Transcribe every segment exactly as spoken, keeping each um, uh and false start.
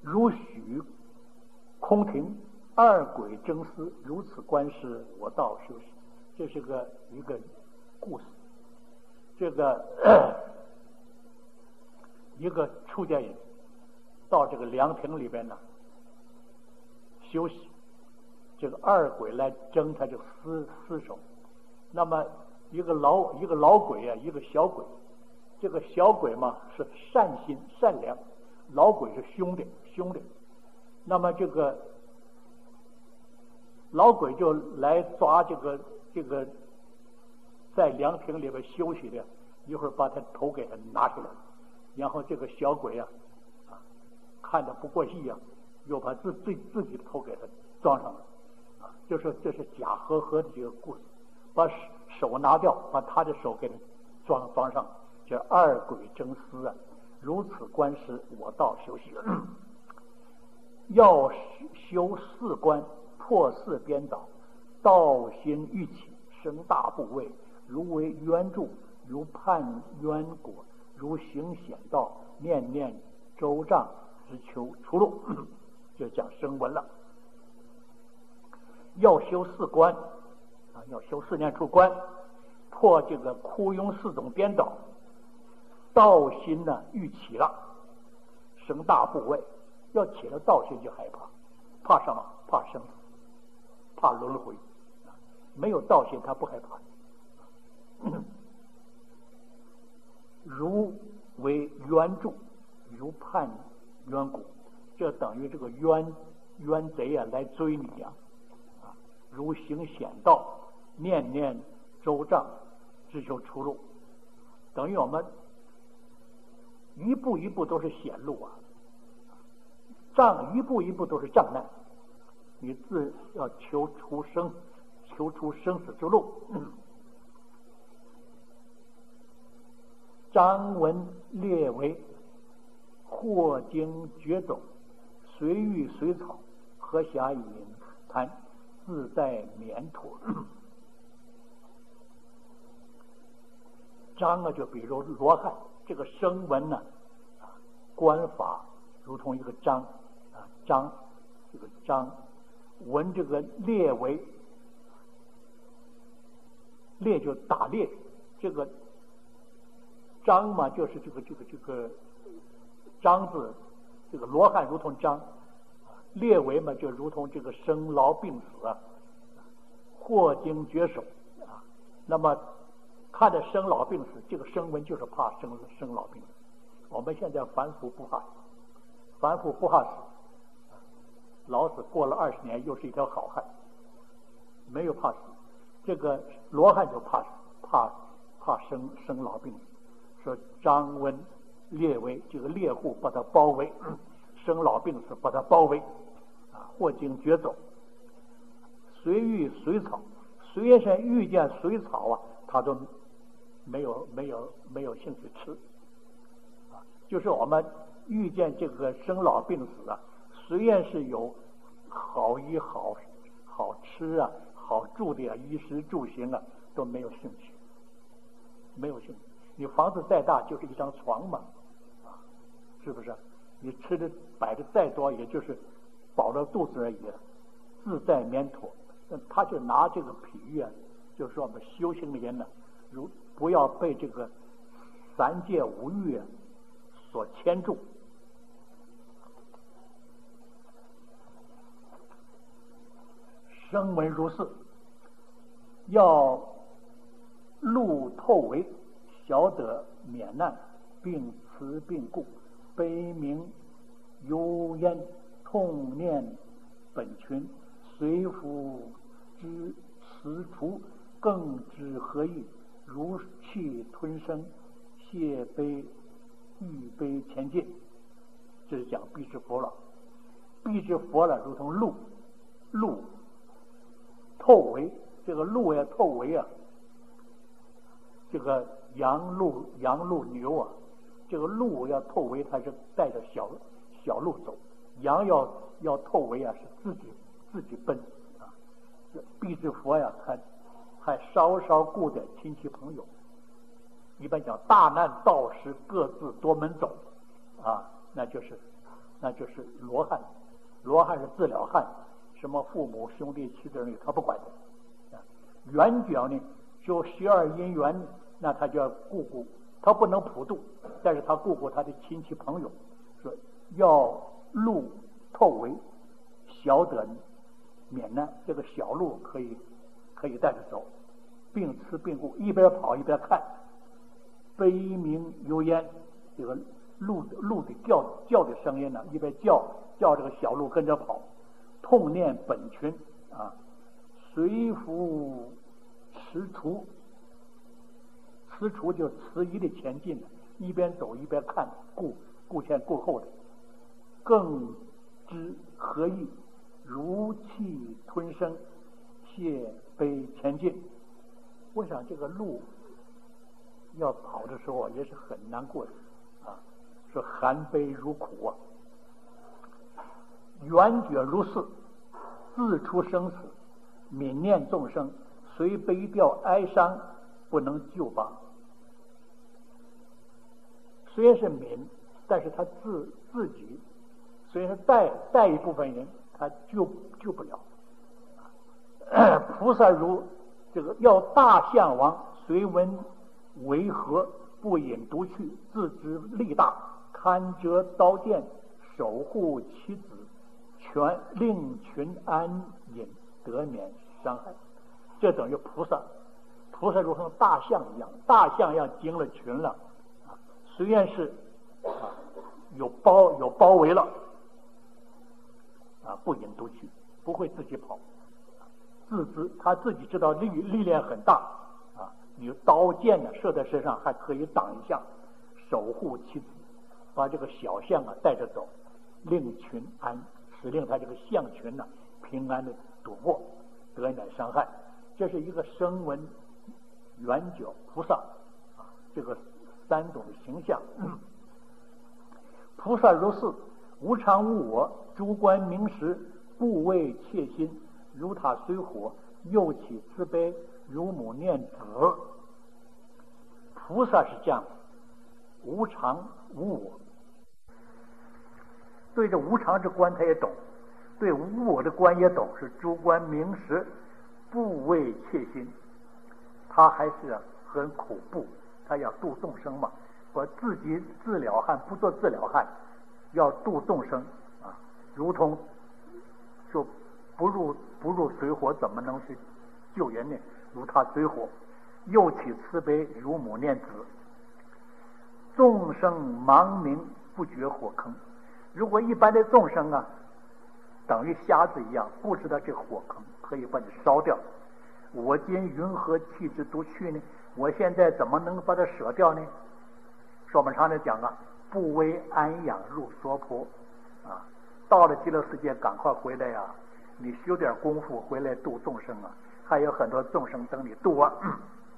如许空庭，二鬼争思，如此观世，我道休息。这是个一个故事。这个一个出家人到这个凉亭里边呢休息，这个二鬼来争他这个尸尸首。那么一个老一个老鬼啊，一个小鬼。这个小鬼嘛是善心善良，老鬼是凶的凶的。那么这个老鬼就来抓这个这个在凉亭里边休息的，一会儿把他头给他拿起来，然后这个小鬼啊啊看着不过意啊，又把自自自己的头给他装上了啊，就是这是假和合的这个故事，把手拿掉，把他的手给他装装上。这二鬼争思啊，如此观世，我道休息。要修四观，破四颠倒，道心欲起，生大部位，如为冤助，如判冤果，如行险道，念念周障，只求出路。就讲声闻了。要修四观啊，要修四念处观，破这个枯庸四种颠倒。道心呢欲起了，生大部位，要起了道心就害怕，怕什么？怕生死，怕轮回。没有道心他不害怕。如为冤助，如判冤果，这等于这个冤冤贼啊来追你呀、啊！啊，如行险道，念念周障，只求出路。等于我们一步一步都是险路啊，障一步一步都是障难，你自要求出生，求出生死之路。嗯、张文列为或经绝走，随遇随草，何暇饮谈，自在免妥。张啊，就比如罗汉。这个声闻呢，啊，观法如同一个章啊，章这个章闻这个列为列就打猎，这个章嘛就是这个这个这个章字，这个罗汉如同章，列为嘛就如同这个生老病死啊，祸经绝手啊，那么。看着生老病死，这个声闻就是怕生生老病死。我们现在凡夫不怕死，凡夫不怕死，老死过了二十年又是一条好汉，没有怕死。这个罗汉就怕死，怕怕生生老病死。说张温列为这个猎户把他包围，生老病死把他包围，啊，祸经绝走，随遇随草，随身遇见随草啊，他都。没有没有没有兴趣吃，啊，就是我们遇见这个生老病死啊，虽然是有好衣好好吃啊、好住的啊、衣食住行啊，都没有兴趣，没有兴趣。你房子再大，就是一张床嘛，啊，是不是？你吃的摆的再多，也就是饱了肚子而已，自在免妥。他就拿这个比喻啊，就是说我们修行的人呢，如不要被这个三界五欲所牵住。声闻如是，要路透为，晓得免难，并慈并故，悲鸣幽咽，痛念本群，随福之辞除，更知何意？如气吞声，谢悲欲悲前进。这是讲辟支佛了。辟支佛了，如同鹿，鹿透为，这个鹿呀透为啊，这个羊鹿羊鹿牛啊，这个鹿要透为，它是带着小小鹿走；羊要要透为啊，是自己自己奔啊。辟支佛呀，还还稍稍顾点亲戚朋友。一般讲大难到时各自多门走啊，那就是那就是罗汉。罗汉是自了汉，什么父母兄弟妻子女他不管的。圆觉呢，就十二因缘，那他就要顾顾，他不能普度，但是他顾顾他的亲戚朋友，说要路透为，小得免难，这个小路可以可以带着走，并吃并顾，一边跑一边看，悲鸣幽咽，这个鹿鹿的叫叫的声音呢，一边叫叫这个小鹿跟着跑，痛念本群啊，随伏踟蹰，踟蹰就迟疑的前进，一边走一边看，顾顾前顾后的，更知何意，如气吞声，谢悲前进。我想这个鹿要跑的时候也是很难过的啊，说含悲如苦啊。圆觉如是，自出生死，悯念众生，随悲调哀伤，不能救拔。虽然是悯，但是他自自己虽然带带一部分人，他救救不了。菩萨如这个要大象王，随闻为何不引独去，自知力大，堪折刀剑，守护妻子，全令群安隐，得免伤害。这等于菩萨，菩萨如同大象一样，大象一样经了群了啊，虽然是啊有包有包围了啊，不引独去，不会自己跑，自知他自己知道力力量很大啊，有刀剑呢射在身上还可以挡一下，守护妻子，把这个小象啊带着走，令群安，使令他这个象群呢平安的度过，得免伤害。这是一个声闻圆觉菩萨啊，这个三种的形象。嗯、菩萨如是，无常无我，诸观明实，不为切心，如塔虽火，又起慈悲，如母念子。菩萨是这样，无常无我。对这无常之观他也懂，对无我的观也懂，是诸观明实，不为切心。他还是很苦怖，他要度众生嘛，我自己自了汉不做自了汉，要度众生啊，如同说不入不入水火，怎么能去救人呢？如他水火，又起慈悲，如母念子。众生盲冥，不觉火坑。如果一般的众生啊，等于瞎子一样，不知道这火坑可以把你烧掉。我今云何弃之独去呢？我现在怎么能把它舍掉呢？说我们常常讲啊，不为安养入娑婆啊，到了极乐世界赶快回来呀、啊！你修点功夫回来度众生啊，还有很多众生等你度啊。嗯、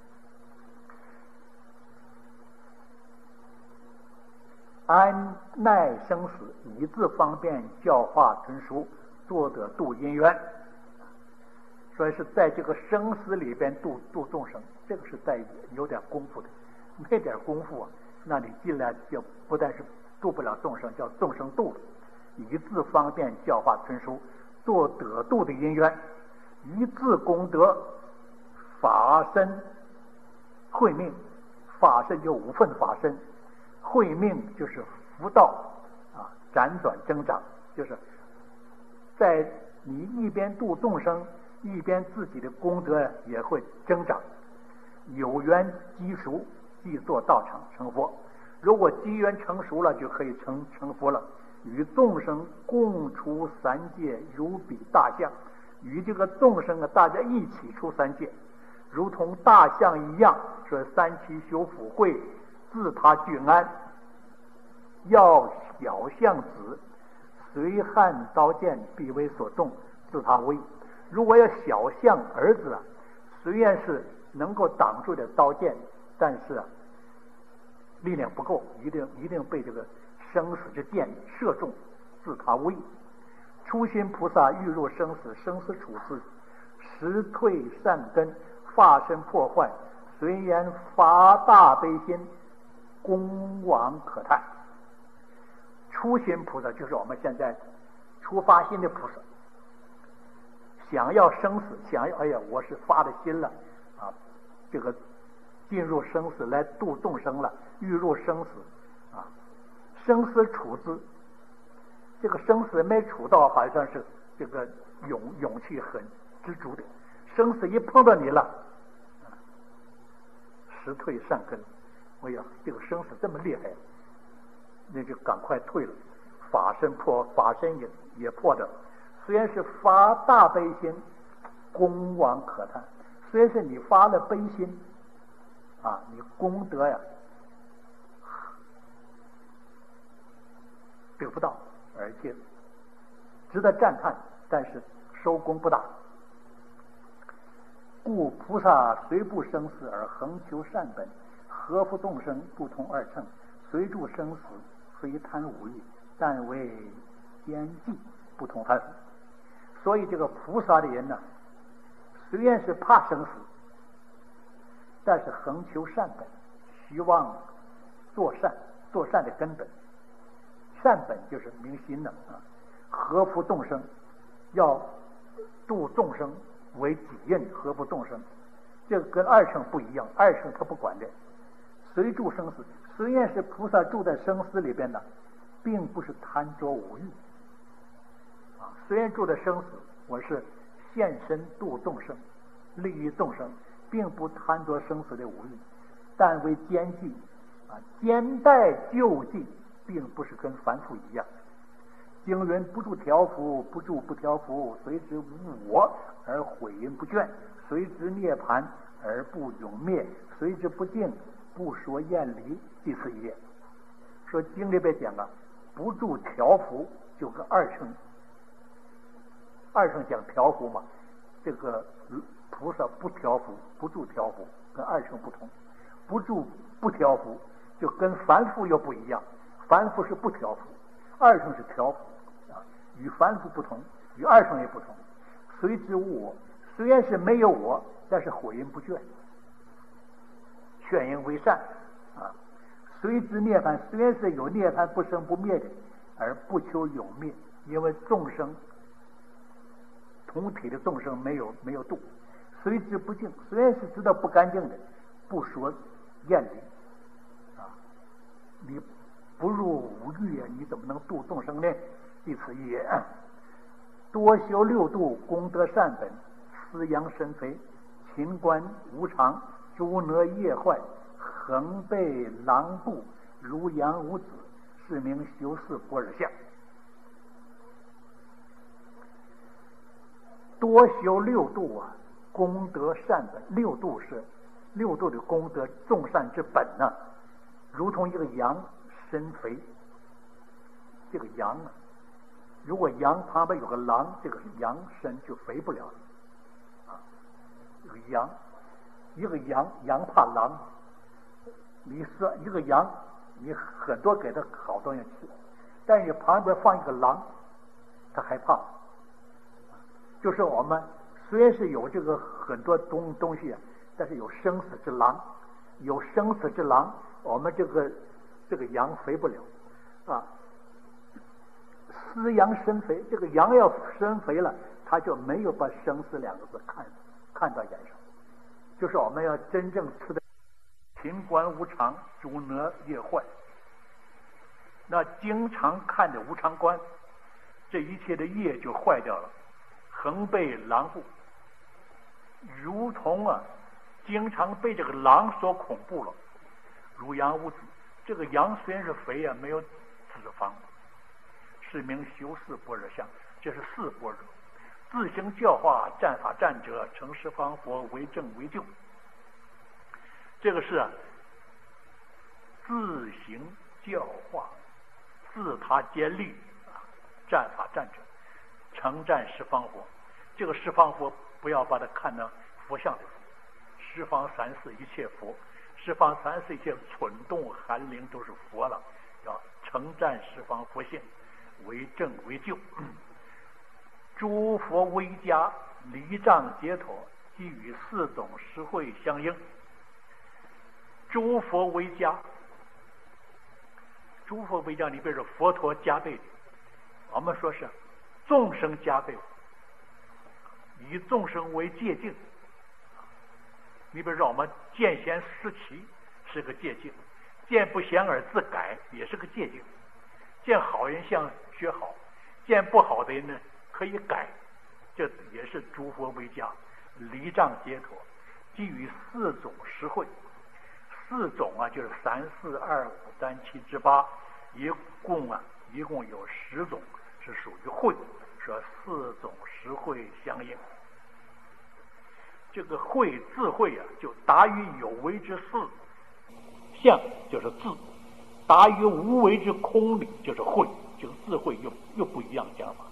安耐生死，以自方便教化纯熟，做得度因缘。所以是在这个生死里边度度众生，这个是在有点功夫的，没点功夫啊，那你进来就不但是度不了众生，叫众生度了。以自方便教化纯熟，做得度的因缘，以自功德，法身慧命，法身就五分法身，慧命就是福道啊，辗转增长，就是在你一边度众生，一边自己的功德也会增长。有缘积熟，即做道场成佛。如果机缘成熟了，就可以成成佛了。与众生共出三界，如比大象。与这个众生啊，大家一起出三界，如同大象一样。说三七修福慧，自他具安。要小象子，随汉刀剑，必为所动，自他危。如果要小象儿子啊，虽然是能够挡住点刀剑，但是啊，力量不够，一定一定被这个生死之剑射中，自他危。初心菩萨欲入生死，生死处事，实退善根，发身破坏，随言发大悲心，功往可叹。 初心菩萨就是我们现在初发心的菩萨，想要生死，想要哎呀，我是发了心了啊，这个进入生死来度众生了，欲入生死啊，生死处之，这个生死没处到，好像是这个勇勇气很知足的，生死一碰到你了，啊，实退善根，哎呀，这个生死这么厉害，那就赶快退了。法身破，法身也也破的。虽然是发大悲心，功往可叹。虽然是你发了悲心，啊，你功德呀得不到，而且值得赞叹，但是收功不大。故菩萨虽不生死而恒求善本，合乎众生，不同二乘，随住生死，非贪无欲，但为兼济，不同凡夫。所以这个菩萨的人呢，虽然是怕生死，但是恒求善本，希望做善，做善的根本。善本就是明心的啊，合乎众生，要度众生为己任，合乎众生。这个跟二乘不一样，二乘他不管的。随住生死，虽然是菩萨住在生死里边呢，并不是贪着无欲啊。虽然住在生死，我是现身度众生，利益众生，并不贪着生死的无欲，但为兼济啊，兼带救济，并不是跟凡夫一样。经云：不住调伏，不住不调伏，随之无我而毁因不倦，随之涅槃而不永灭，随之不净，不说厌离，即此一也。说经里边讲啊，不住调伏就跟二乘，二乘讲调伏嘛，这个菩萨不调伏，不住调伏，跟二乘不同。不住不调伏就跟凡夫又不一样，凡夫是不调伏，二乘是调伏啊，与凡夫不同，与二乘也不同。随之无我，虽然是没有我，但是毁因不倦，劝因为善啊。随之涅槃，虽然是有涅槃不生不灭的，而不求永灭，因为众生同体的众生没有没有度。随之不净，虽然是知道不干净的，不说厌离啊，你不入五欲啊，你怎么能度众生呢？即此一也。多修六度，功德善本，思扬身肥，勤观无常，诸哪业坏，恒被狼步，如羊无子，是名修四般若相。多修六度啊，功德善本。六度是六度的功德，众善之本呢、啊，如同一个羊身肥。这个羊啊，如果羊旁边有个狼，这个羊身就肥不了了啊。这个羊，一个羊，羊怕狼。你说一个羊，你很多给它好东西吃，但是你旁边放一个狼，它害怕。就是我们虽然是有这个很多东东西啊，但是有生死之狼，有生死之狼，我们这个这个羊肥不了啊。思羊身肥，这个羊要身肥了，它就没有把生死两个字看看到眼上。就是我们要真正吃的勤观无常，诸哪业坏。那经常看的无常观，这一切的业就坏掉了，恒被狼怖，如同啊，经常被这个狼所恐怖了。如羊无子，这个羊虽然是肥啊，没有脂肪，是名修四般若相。这是四般若，自行教化，战法战者，成十方佛，为正为救。这个是啊，自行教化，自他兼立啊，战法战者，成战十方佛。这个十方佛不要把它看成佛像的佛，十方三世一切佛，十方三世一切蠢动寒灵都是佛了，要成战十方佛性，为正为救。诸佛为家，离障解脱，即与四种实惠相应。诸佛为家， 诸佛为讲，你比如说佛陀加倍，我们说是众生加倍，以众生为戒境。你比如说我们见贤思齐是个戒境，见不贤而自改也是个戒境，见好人像学好，见不好的人呢可以改，这也是诸佛为家，离障解脱，基于四种实惠。四种啊，就是三四二五三七之八，一共啊，一共有十种是属于慧，说四种实惠相应。这个慧智慧啊，就达于有为之事，相就是智；达于无为之空理，就是慧。这个智慧又又不一样讲法。